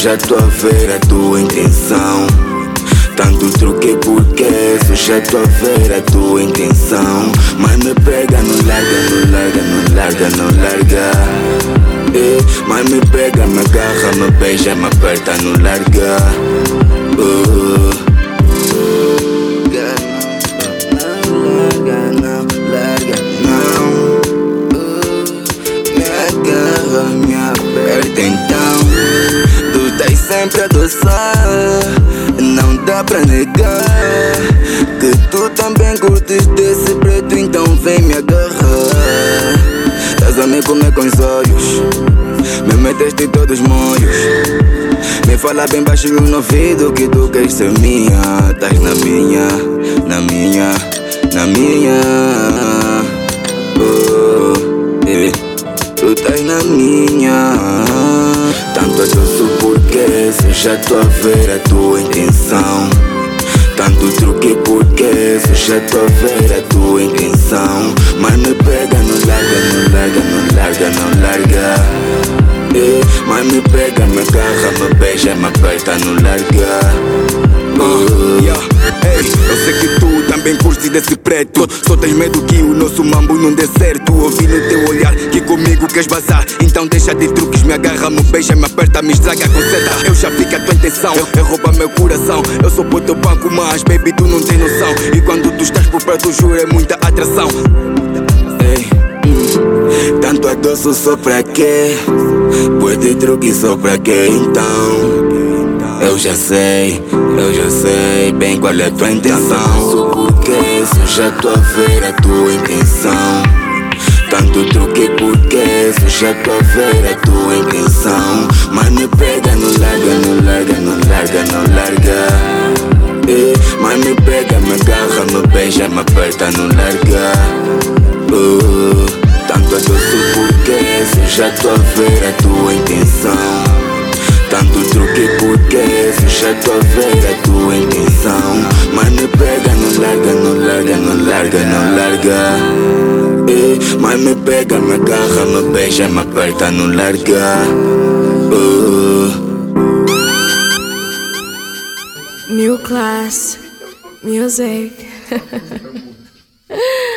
já tô a ver a tua intenção. Tanto truque porque já tô a ver a tua intenção. Mas me pega, não larga, não larga, não larga, não larga. Mas me pega, me agarra, me beija, me aperta, não larga. Não larga, não larga, não. Me agarra, me aperta então. Tu estás sempre a adoçar, não dá pra negar que tu também curtes desse preto, então vem me agarrar. Estás a me comer com os olhos, me meteste todos os molhos. Me fala bem baixinho no ouvido que tu queres ser minha. Estás na minha, na minha, na minha. Tu estás na minha. Tanto adoço porque já tô a ver a tua intenção. Tanto truque porque já tô a ver a tua intenção. Mas me pega, não larga, não larga, não larga, não larga. Mas me pega, me agarra, me beija, me aperta, não larga. Eu sei que tu também curtes desse preto. Só tens medo que o nosso mambo não dê certo. Ouvi no teu olhar que comigo queres vazar. Então deixa de truques, me agarra, me beija, me aperta, me estraga, conserta. Eu já fico a tua intenção, eu rouba meu coração. Eu sou pro teu banco, mas baby tu não tens noção. E quando tu estás por perto, juro é muita atração. Tanto adoço só pra quê? Pois de truque só pra quê então? Eu já sei bem qual é a tua intenção. Porque já tô a ver a tua intenção. Tanto truque porque já tô a ver a tua intenção. Mas me pega, não larga, não larga, não larga, não larga. Mas me pega, me agarra, me beija, me aperta, não larga. Tanto adoço porque já tô a ver a tua intenção. Tanto truque porque já tô a ver a tua intenção. Mas me pega, não larga, não larga, não larga, não larga. Mas me pega, me agarra, me beija, me aperta, não larga. New class music.